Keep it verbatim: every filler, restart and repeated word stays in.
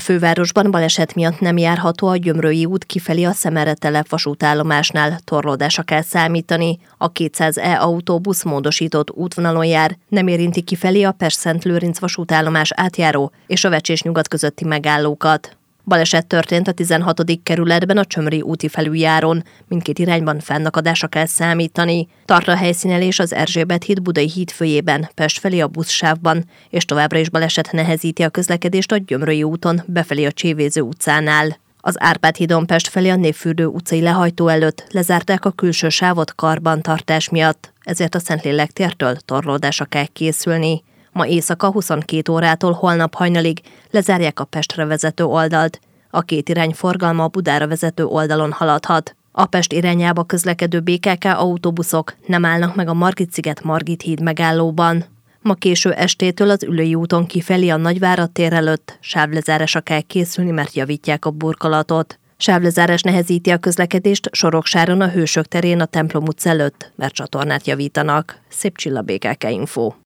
fővárosban baleset miatt nem járható a Gyömrői út kifelé a Szemere-telep vasútállomásnál, torlódásra kell számítani. A kétszáz E autóbusz módosított útvonalon jár, nem érinti kifelé a Pest-Szentlőrinc vasútállomás átjáró és a Vecsés-nyugat közötti megállókat. Baleset történt a tizenhatodik kerületben a Csömri úti felüljáron, mindkét irányban fennakadásra kell számítani. Tart a helyszínelés az Erzsébet híd Budai híd főjében, Pest felé a buszsávban, és továbbra is baleset nehezíti a közlekedést a Gyömrői úton befelé a Csévéző utcánál. Az Árpád hídon Pest felé a Névfürdő utcai lehajtó előtt lezárták a külső sávot karbantartás miatt, ezért a Szentlélek tértől torlódásra kell készülni. Ma éjszaka huszonkét órától holnap hajnalig lezárják a Pestre vezető oldalt. A két irány forgalma a Budára vezető oldalon haladhat. A Pest irányába közlekedő bé ká ká autóbuszok nem állnak meg a Margit-sziget-Margit híd megállóban. Ma késő estétől az Üllői úton kifelé a Nagyvárad tér előtt sávlezárásra kell készülni, mert javítják a burkolatot. Sávlezárás nehezíti a közlekedést Soroksáron a Hősök terén a Templom utca előtt, mert csatornát javítanak. Szép Csilla, bé ká ká Info.